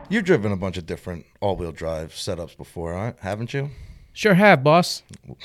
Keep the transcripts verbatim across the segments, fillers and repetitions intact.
You've driven a bunch of different all-wheel drive setups before, huh? Haven't you? Sure have, boss.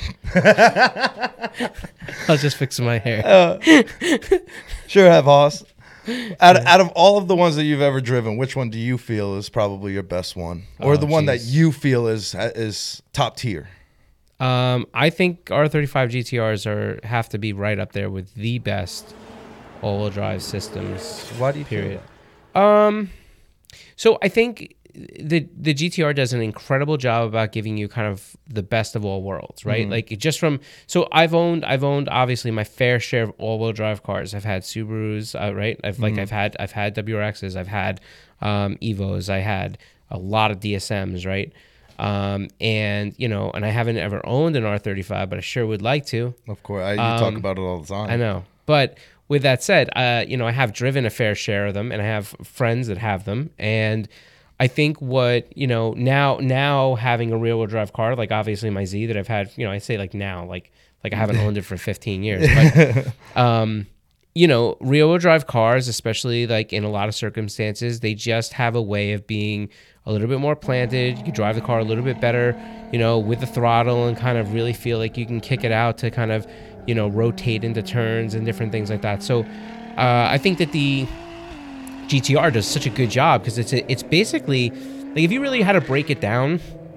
I was just fixing my hair. Uh, sure have, Hoss. Out, out of all of the ones that you've ever driven, which one do you feel is probably your best one, or Oh, the one that geez. you feel is is top tier? Um, I think R thirty-five G T Rs are have to be right up there with the best all-wheel drive systems. Why do you feel period? that? Um, so I think the the G T R does an incredible job about giving you kind of the best of all worlds, right? Mhm. Like just from so I've owned I've owned obviously my fair share of all-wheel drive cars. I've had Subarus, uh, right? I've like Mhm. I've had I've had W R Xs, I've had um, Evos, I had a lot of D S Ms, right? Um, and you know, and I haven't ever owned an R thirty-five, but I sure would like to. Of course, I, you Um, talk about it all the time. I know. But with that said, uh, you know, I have driven a fair share of them and I have friends that have them. And I think what, you know, now now having a rear wheel drive car, like obviously my Z that I've had, you know, I say like now, like like I haven't owned it for fifteen years. But um, you know, rear wheel drive cars, especially like in a lot of circumstances, they just have a way of being a little bit more planted. You can drive the car a little bit better, you know, with the throttle and kind of really feel like you can kick it out to kind of, you know, rotate into turns and different things like that. So uh, I think that the G T R does such a good job because it's a, it's basically like if you really had to break it down,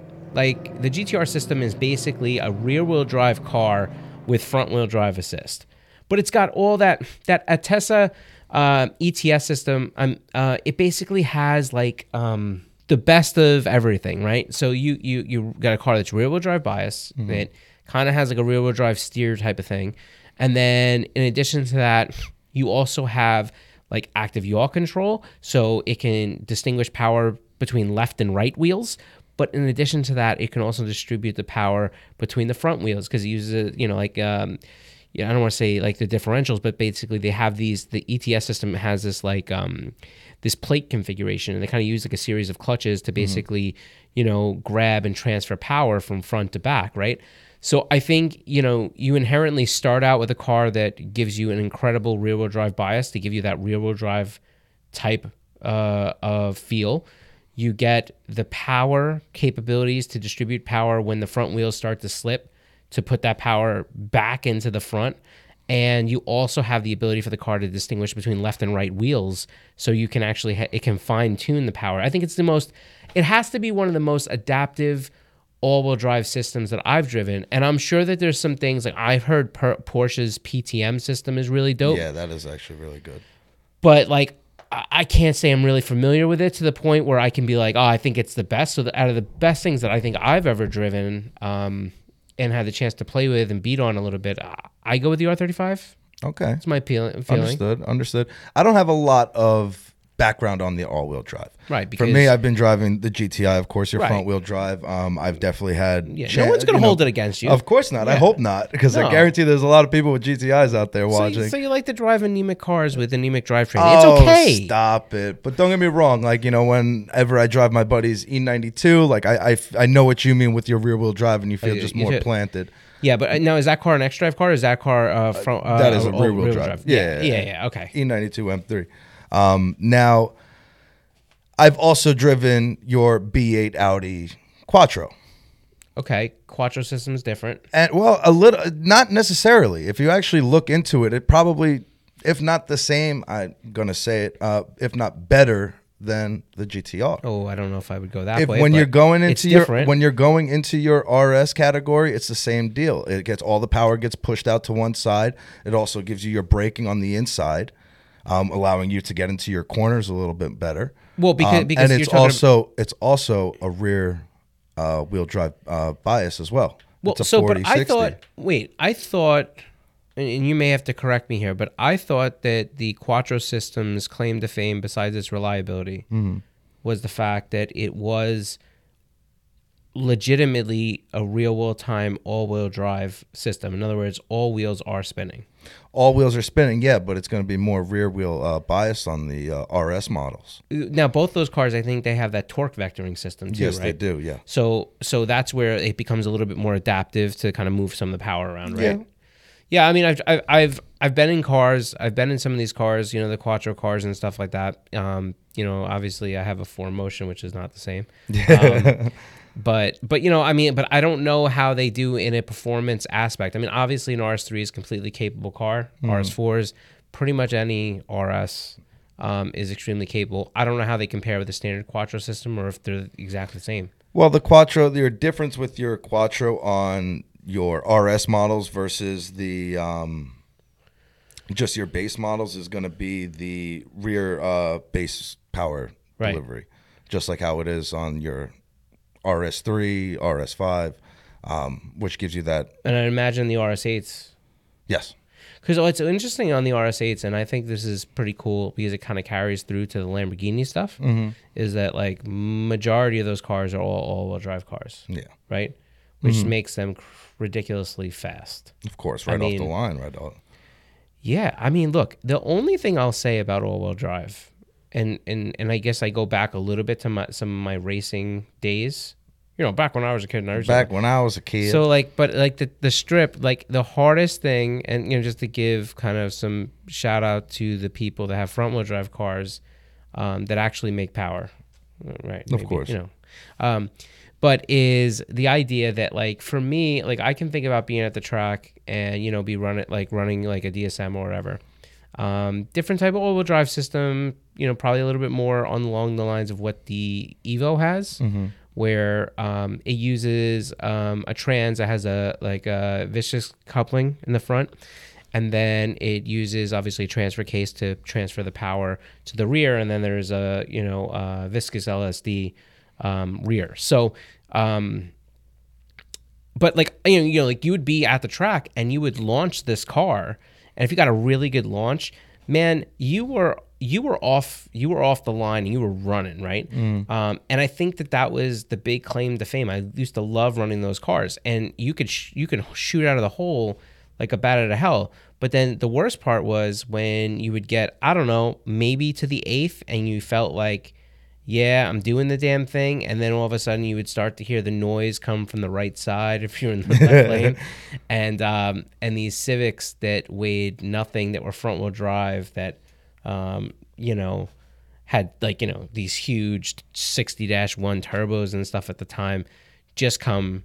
like the G T R system is basically a rear wheel drive car with front wheel drive assist, but it's got all that that Atessa uh, E T S system. Um, uh, it basically has like um, the best of everything, right? So you you you got a car that's rear wheel drive bias. Mhm. It kind of has like a rear wheel drive steer type of thing, and then in addition to that, you also have like active yaw control, so it can distinguish power between left and right wheels. But in addition to that, it can also distribute the power between the front wheels because it uses, you know, like, um, yeah, I don't want to say like the differentials, but basically they have these, the E T S system has this like, um, this plate configuration, and they kind of use like a series of clutches to basically, mm-hmm. you know, grab and transfer power from front to back, right? So I think, you know, you inherently start out with a car that gives you an incredible rear-wheel drive bias to give you that rear-wheel drive type uh, of feel. You get the power capabilities to distribute power when the front wheels start to slip to put that power back into the front. And you also have the ability for the car to distinguish between left and right wheels. So you can actually, ha- it can fine tune the power. I think it's the most, it has to be one of the most adaptive all-wheel drive systems that I've driven. And I'm sure that there's some things like I've heard per- Porsche's P T M system is really dope. Yeah, that is actually really good. But like, I can't say I'm really familiar with it to the point where I can be like, oh, I think it's the best. So the, out of the best things that I think I've ever driven um, and had the chance to play with and beat on a little bit, I go with the R thirty-five. Okay. That's my feeling. Understood. Understood. I don't have a lot of background on the all-wheel drive. Right. Because For me, I've been driving the G T I, of course, your Right. front-wheel drive. Um, I've definitely had... yeah, chan- no one's going you to know, hold it against you. Of course not. I Yeah. hope not, because No. I guarantee there's a lot of people with G T Is out there So, watching. you- so you like to drive anemic cars with anemic drivetrain. Oh, It's okay. stop it. But don't get me wrong. Like, you know, whenever I drive my buddy's E ninety-two, like, I, I, I know what you mean with your rear-wheel drive, and you feel you- just you more feel- planted. Yeah, but uh, now is that car an X-Drive car? Or is that car uh, from uh, that is a oh, rear-wheel rear-wheel drive. Yeah, Yeah. yeah, yeah. Okay. E ninety-two M three. Um, now, I've also driven your B eight Audi Quattro. Okay. Quattro system is different. And well, a little, not necessarily. If you actually look into it, it probably, if not the same, I'm gonna say it, uh, if not better than the G T R. Oh, I don't know if I would go that If way. when but you're going it's into your different. when you're going into your R S category, it's the same deal. It gets all the power gets pushed out to one side. It also gives you your braking on the inside, um, allowing you to get into your corners a little bit better. Well, because- Um, because and you're it's talking ab- also it's also a rear uh, wheel drive uh, bias as well. Well, It's a so forty but I sixty. thought. Wait, I thought, and and you may have to correct me here, but I thought that the Quattro system's claim to fame, besides its reliability, Mhm. was the fact that it was legitimately a real wheel time all-wheel drive system. In other words, all wheels are spinning. All wheels are spinning, yeah, but it's going to be more rear wheel uh, bias on the uh, R S models. Now, both those cars, I think they have that torque vectoring system too, Yes, right? they do. Yeah. So, so that's where it becomes a little bit more adaptive to kind of move some of the power around, right? Yeah. Yeah, I mean, I've, I've, I've I've been in cars. I've been in some of these cars, you know, the Quattro cars and stuff like that. Um, you know, obviously I have a four motion, which is not the same. Um, but, but, you know, I mean, but I don't know how they do in a performance aspect. I mean, obviously an R S three is a completely capable car. Mm. R S four is pretty much any R S um, is extremely capable. I don't know how they compare with the standard Quattro system or if they're exactly the same. Well, the Quattro, your difference with your Quattro on your R S models versus the um, just your base models is going to be the rear uh, base power right. delivery, just like how it is on your R S three, R S five, um, which gives you that. And I imagine the R S eights. Yes. Because what's interesting on the R S eights, and I think this is pretty cool because it kind of carries through to the Lamborghini stuff, mm-hmm. is that like majority of those cars are all all-wheel drive cars. Yeah. Right? Which mm-hmm. makes them ridiculously fast. Of course, right I off mean, the line, right off. Yeah, I mean, look, the only thing I'll say about all-wheel drive, and, and, and I guess I go back a little bit to my, some of my racing days, you know, back when I was a kid. And I was back like, when I was a kid. So, like, but, like, the, the strip, like, the hardest thing, and, you know, just to give kind of some shout-out to the people that have front-wheel drive cars um, that actually make power, right? Of maybe, course. You know, um, but is the idea that, like, for me, like, I can think about being at the track and, you know, be running, like, running, like, a D S M or whatever. Um, different type of all-wheel drive system, you know, probably a little bit more on along the lines of what the Evo has, mm-hmm. where um, it uses um, a trans that has a, like, a viscous coupling in the front. And then it uses, obviously, a transfer case to transfer the power to the rear. And then there's a, you know, uh, viscous L S D um, rear. So, um, but like, you know, you know, like you would be at the track and you would launch this car, and if you got a really good launch, man, you were you were off you were off the line and you were running, right? Mm. Um, and I think that that was the big claim to fame. I used to love running those cars, and you could sh- you could shoot out of the hole like a bat out of hell. But then the worst part was when you would get, I don't know, maybe to the eighth, and you felt like, yeah, I'm doing the damn thing. And then all of a sudden you would start to hear the noise come from the right side if you're in the left lane. And um, and these Civics that weighed nothing, that were front wheel drive, that, um, you know, had like, you know, these huge sixty dash one turbos and stuff at the time, just come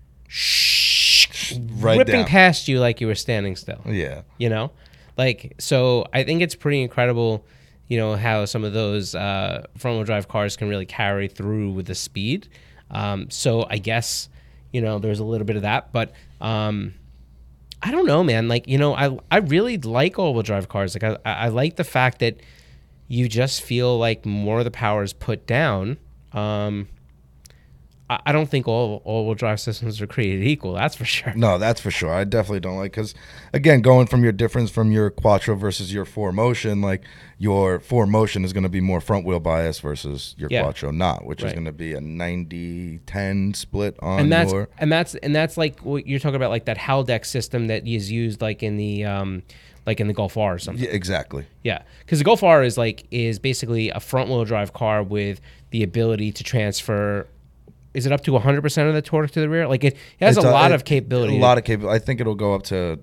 shh, right ripping down past you like you were standing still. Yeah. You know, like, so I think it's pretty incredible, you know, how some of those uh, front-wheel drive cars can really carry through with the speed. Um, so I guess, you know, there's a little bit of that. But um, I don't know, man. Like, you know, I I really like all-wheel drive cars. Like, I, I like the fact that you just feel like more of the power is put down. Um, I, I don't think all all-wheel drive systems are created equal. That's for sure. No, that's for sure. I definitely don't like, because, again, going from your difference from your Quattro versus your four motion, like your four motion is going to be more front wheel bias versus your yeah. Quattro not, which right. is going to be a ninety ten split on and that's, your. And that's and that's like what you're talking about, like that Haldex system that is used like in the um, like in the Golf R or something. Yeah, exactly. Yeah, because the Golf R is like is basically a front wheel drive car with the ability to transfer. Is it up to one hundred percent of the torque to the rear? Like, it, it has it's a, a lot it, of capability. A lot of capability. I think it'll go up to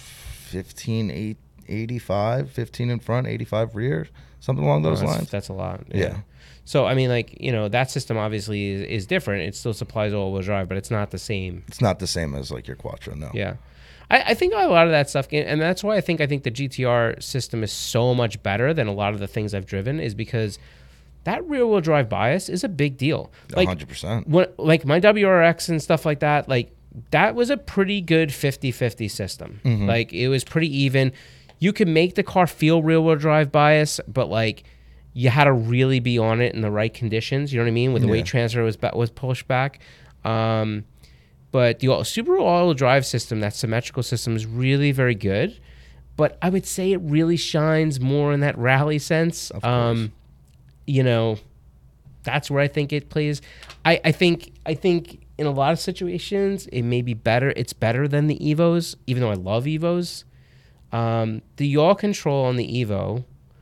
fifteen eighty-five, fifteen in front, eighty-five rear, something along those oh, that's, lines. That's a lot. Yeah. yeah. So, I mean, like, you know, that system obviously is, is different. It still supplies all-wheel drive, but it's not the same. It's not the same as, like, your Quattro, no. Yeah. I, I think a lot of that stuff, and that's why I think I think the G T R system is so much better than a lot of the things I've driven, is because that rear-wheel drive bias is a big deal. Like, one hundred percent. When, like my W R X and stuff like that, like that was a pretty good fifty-fifty system. Mm-hmm. Like, it was pretty even. You could make the car feel rear-wheel drive bias, but like you had to really be on it in the right conditions. You know what I mean? With the yeah. weight transfer was was pushed back. Um, but the Subaru all-wheel drive system, that symmetrical system, is really very good. But I would say it really shines more in that rally sense. Of course. Um, you know, that's where I think it plays. I, I think I think in a lot of situations it may be better. It's better than the Evos, even though I love Evos. Um, the yaw control on the Evo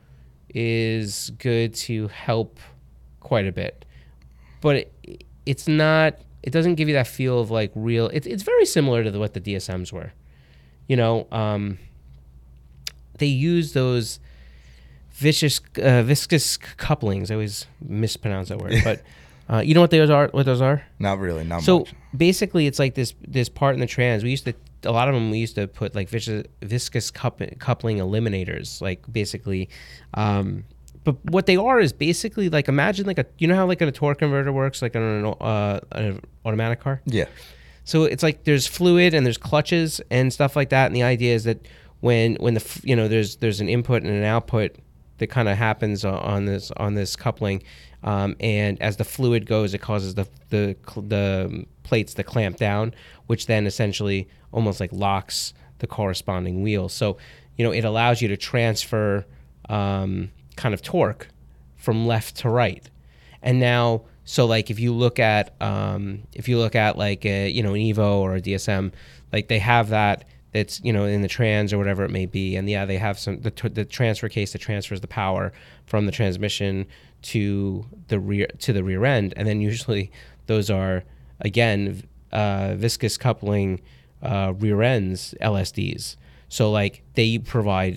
is good to help quite a bit, but it, it's not. It doesn't give you that feel of like real. It, it's very similar to the, what the D S Ms were. You know, um, they use those vicious, uh, viscous couplings. I always mispronounce that word, but uh, you know what those are? What those are? Not really. Not So much. basically, it's like this this part in the trans. We used to a lot of them. We used to put like vicious, viscous coup- coupling eliminators, like basically. Um, but what they are is basically like imagine like a you know how like a torque converter works like on an uh, an automatic car. Yeah. So it's like there's fluid and there's clutches and stuff like that. And the idea is that when when the f- you know there's there's an input and an output that kind of happens on- on this on this coupling, um, and as the fluid goes, it causes the the cl- the plates to clamp down, which then essentially almost like locks the corresponding wheel. So you know it allows you to transfer um, kind of torque from left to right, and now. So like if you look at um, if you look at like a, you know an Evo or a D S M, like they have that that's you know in the trans or whatever it may be, and yeah they have some the, t- the transfer case that transfers the power from the transmission to the rear to the rear end, and then usually those are again uh, viscous coupling uh, rear ends L S Ds. So like they provide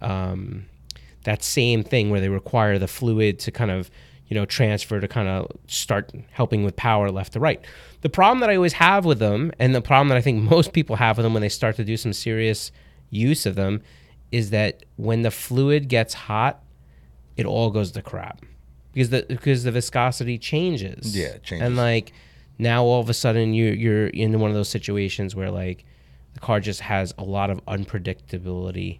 um, that same thing where they require the fluid to kind of you know, transfer to kind of start helping with power left to right. The problem that I always have with them, and the problem that I think most people have with them when they start to do some serious use of them, is that when the fluid gets hot, it all goes to crap because the because the viscosity changes. Yeah, it changes. And like now all of a sudden you you're in one of those situations where like the car just has a lot of unpredictability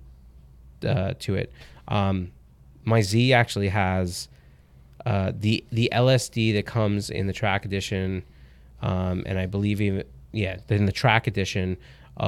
uh, to it. Um, my Z actually has. Uh, the the L S D that comes in the track edition, um, and I believe even yeah, in the track edition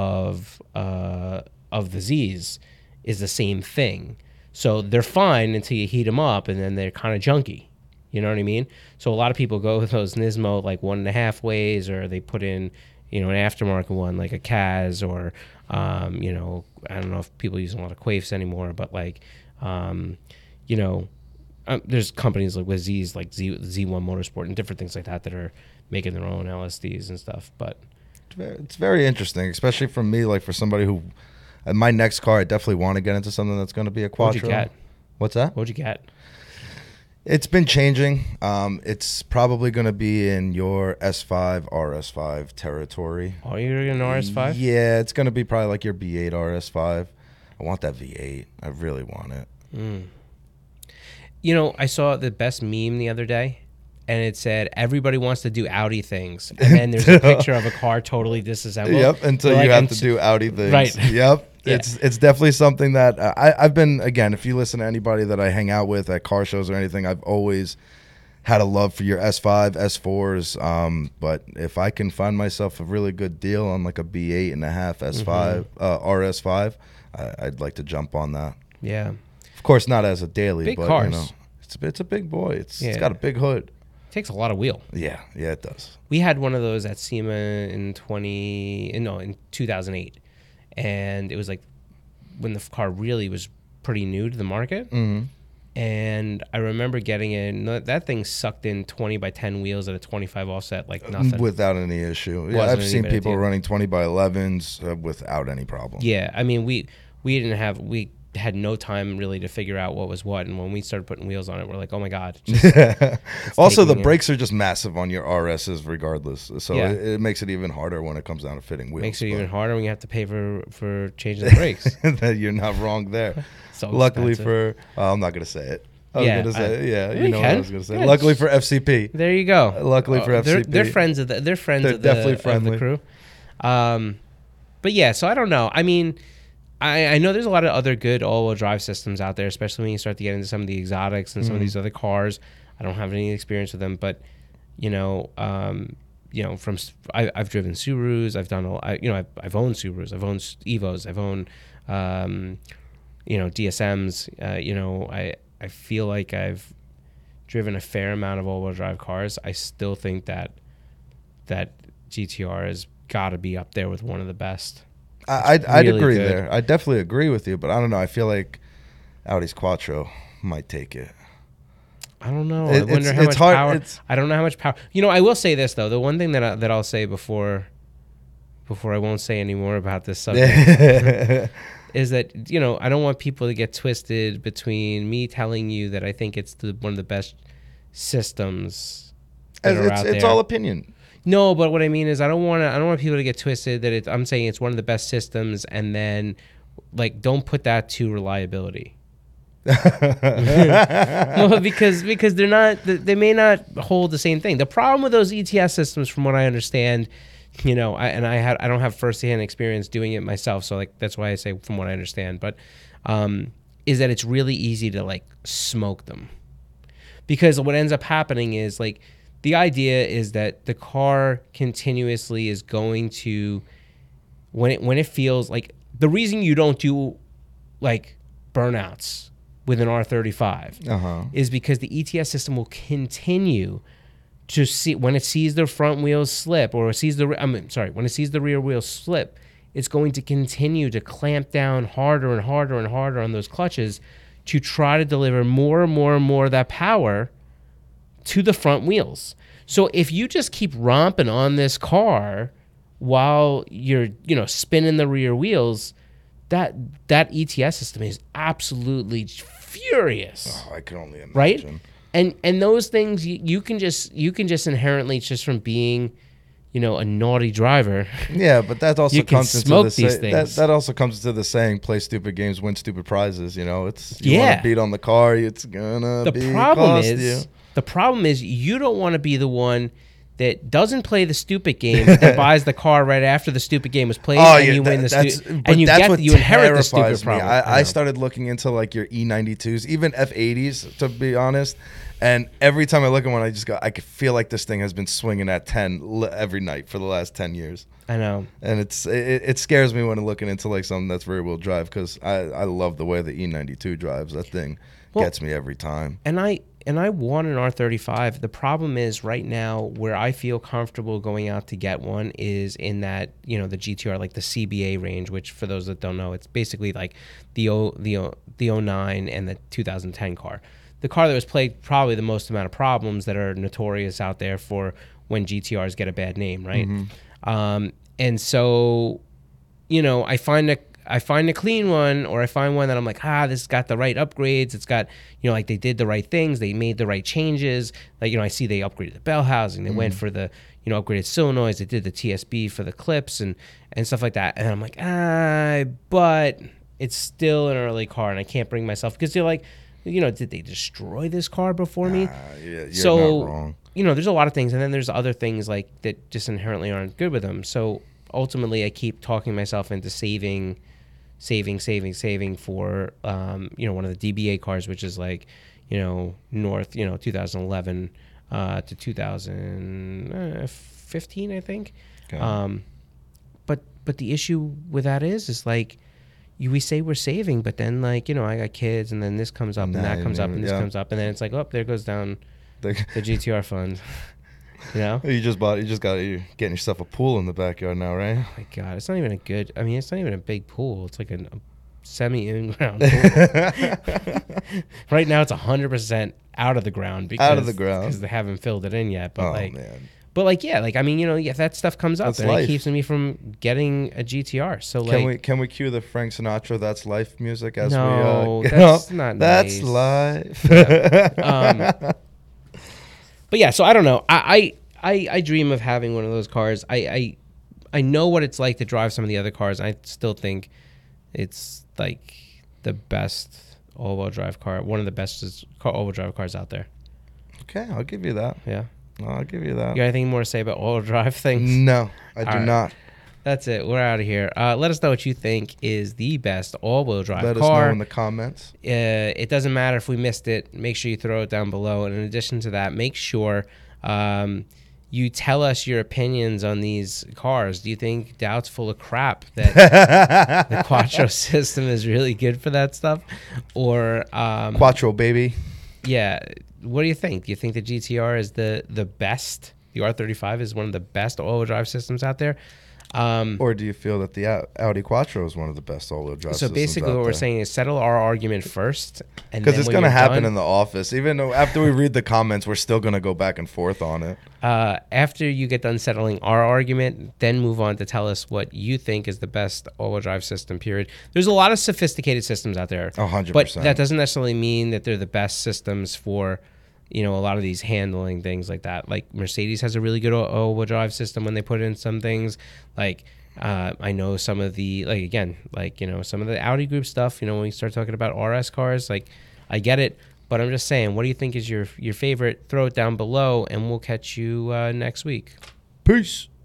of uh, of the Z's is the same thing. So they're fine until you heat them up, and then they're kind of junky. You know what I mean? So a lot of people go with those Nismo like one and a half ways, or they put in you know an aftermarket one like a Kaz, or um, you know I don't know if people use a lot of Quaifs anymore, but like um, you know. Um, there's companies like with Z's like Z Z1 Motorsport and different things like that that are making their own L S Ds and stuff. But it's very interesting, especially for me, like for somebody who, uh, my next car, I definitely want to get into something that's going to be a Quattro. What'd you get? What's that? What'd you get? It's been changing. Um, it's probably going to be in your S five, R S five territory. Oh, you're in an R S five? Yeah, it's going to be probably like your B eight R S five. I want that V eight. I really want it. Mm. You know, I saw the best meme the other day, and it said, everybody wants to do Audi things. And then there's a picture of a car totally disassembled. Yep, until They're you like, have and to do Audi things. Right. Yep. Yeah. It's it's definitely something that uh, I, I've been, again, if you listen to anybody that I hang out with at car shows or anything, I've always had a love for your S five, S fours. Um, but if I can find myself a really good deal on like a B eight and a half S five, mm-hmm. uh, R S five, I, I'd like to jump on that. Yeah. Of course, not as a daily, big but cars. you know. It's a, it's a big boy. It's yeah. It's got a big hood. It takes a lot of wheel. Yeah, yeah, it does. We had one of those at SEMA in twenty no in two thousand eight, and it was like when the car really was pretty new to the market. Mm-hmm. And I remember getting in that thing sucked in twenty by ten wheels at a twenty-five offset like nothing without any issue. Yeah, Wasn't I've seen people deal. running twenty by elevens uh, without any problem. Yeah, I mean we we didn't have we. had no time really to figure out what was what, and when we started putting wheels on it, we're like, oh my god. Just, also, the it. brakes are just massive on your R Ss regardless, so yeah. it, it makes it even harder when it comes down to fitting wheels. Makes it but. even harder when you have to pay for for changing the brakes. That you're not wrong there. So luckily expensive. for, uh, I'm not gonna say it. I was yeah, gonna say I, it. Yeah, you, you know can. what I was gonna say. Yeah, luckily for F C P. There you go. Luckily for uh, F C P. They're, they're friends of the. They're friends they're of the, definitely friendly. of the crew. Um, but yeah, so I don't know. I mean. I, I know there's a lot of other good all-wheel drive systems out there, especially when you start to get into some of the exotics and some mm-hmm. of these other cars. I don't have any experience with them, but you know, um, you know, from I, I've driven Subarus, I've done, a, I, you know, I've, I've owned Subarus, I've owned Evos, I've owned, um, you know, D S Ms. Uh, you know, I I feel like I've driven a fair amount of all-wheel drive cars. I still think that that G T R has got to be up there with one of the best. I, I'd, I'd really agree good. there. I definitely agree with you, but I don't know. I feel like Audi's Quattro might take it. I don't know. It, I wonder it's, how it's much hard. power. It's, I don't know how much power. You know, I will say this though. The one thing that I, that I'll say before, before I won't say any more about this subject. is that, you know, I don't want people to get twisted between me telling you that I think it's the, one of the best systems that It's, are it's, out it's there. all opinion. No, but what I mean is I don't want to. I don't want people to get twisted that it, I'm saying it's one of the best systems, and then like don't put that to reliability. Well, because because they're not. They may not hold the same thing. The problem with those E T S systems, from what I understand, you know, I, and I had I don't have firsthand experience doing it myself, so like that's why I say from what I understand. But um, is that it's really easy to like smoke them, because what ends up happening is like. The idea is that the car continuously is going to, when it when it feels like, the reason you don't do like burnouts with an R thirty-five Uh-huh. is because the E T S system will continue to see, when it sees the front wheels slip or it sees the, I mean, sorry, when it sees the rear wheels slip, it's going to continue to clamp down harder and harder and harder on those clutches to try to deliver more and more and more of that power to the front wheels. So if you just keep romping on this car while you're, you know, spinning the rear wheels, that that E T S system is absolutely furious. Oh, I can only imagine. Right? And and those things you, you can just you can just inherently, just from being, you know, a naughty driver. Yeah, but that also You can comes into smoke the these say, things. that that also comes into the saying, play stupid games, win stupid prizes. You know, it's you Yeah. want to beat on the car, it's gonna The be problem cost is you. the problem is you don't want to be the one that doesn't play the stupid game, but that buys the car right after the stupid game was played, Oh, and yeah, you win the that- that's- stupid, but and you that's get what you inherit the stupid terrifies me. problem. I, I know. started looking into like your E ninety-twos, even F eighties, to be honest. And every time I look at one, I just go, I could feel like this thing has been swinging at ten l- every night for the last ten years. I know. And it's it, it scares me when I'm looking into like something that's rear wheel drive, because I, I love the way the E ninety-two drives. That thing Well, gets me every time. And I and I want an R thirty-five. The problem is right now where I feel comfortable going out to get one is in that, you know, the G T R, like the C B A range, which for those that don't know, it's basically like the o, the o, the oh nine and the two thousand ten car. The car that was played probably the most amount of problems that are notorious out there for when G T Rs get a bad name, right? Mm-hmm. Um, and so, you know, I find a I find a clean one, or I find one that I'm like, ah, this has got the right upgrades. It's got, you know, like they did the right things. They made the right changes. Like, you know, I see they upgraded the bell housing. They mm. went for the, you know, upgraded solenoids. They did the T S B for the clips and, and stuff like that. And I'm like, ah, but it's still an early car, and I can't bring myself, because you're like, you know, did they destroy this car before me? Uh, yeah, you're so, not wrong. You know, there's a lot of things, and then there's other things like that just inherently aren't good with them. So ultimately, I keep talking myself into saving. saving, saving, saving for, um, you know, one of the D B A cars, which is like, you know, north, you know, two thousand eleven uh, to two thousand fifteen, I think. Okay. Um, but but the issue with that is, is like, you, we say we're saving, but then like, you know, I got kids, and then this comes up, Nah, and that comes up, even- and this yeah. comes up, and then it's like, oh, there goes down The- the G T R fund. You know? You just bought. You just got. You're getting yourself a pool in the backyard now, right? Oh my God, it's not even a good. I mean, it's not even a big pool. It's like a, a semi-in-ground pool. Right now, it's a hundred percent out of the ground because Out of the ground. because they haven't filled it in yet. But Oh like, man, but like, yeah, like I mean, you know, yeah, if that stuff comes up, That's then life. it keeps me from getting a G T R. So can like, we can we cue the Frank Sinatra "That's Life" music as No, we? Uh, get that's up? not That's nice. life. um, but yeah, so I don't know. I, I I I dream of having one of those cars. I I I know what it's like to drive some of the other cars. I still think it's like the best all-wheel drive car, one of the best car, all-wheel drive cars out there. Okay, I'll give you that. Yeah. I'll give you that. You got anything more to say about all-wheel drive things? No, I do All right. not. That's it. We're out of here. Uh, let us know what you think is the best all-wheel drive Let us car. know in the comments. Uh, it doesn't matter if we missed it. Make sure you throw it down below. And in addition to that, make sure um, you tell us your opinions on these cars. Do you think Doubt's full of crap that the Quattro system is really good for that stuff? Or, um, Quattro, baby. yeah, what do you think? Do you think the G T R is the, the best? The R thirty-five is one of the best all-wheel drive systems out there? Um, Or do you feel that the Au- Audi Quattro is one of the best all-wheel drive so systems basically, out what we're there? saying is settle our argument first, and Because then it's when going to you're happen done- in the office. Even though after we read the comments, we're still going to go back and forth on it. Uh, after you get done settling our argument, then move on to tell us what you think is the best all-wheel drive system, period. There's a lot of sophisticated systems out there. one hundred But percent. that doesn't necessarily mean that they're the best systems for, you know, a lot of these handling things like that. Like Mercedes has a really good all- all-wheel drive system when they put in some things. Like uh, I know some of the, like, again, like, you know, some of the Audi group stuff, you know, when you start talking about R S cars, like, I get it. But I'm just saying, what do you think is your your favorite? Throw it down below, and we'll catch you uh, next week. Peace.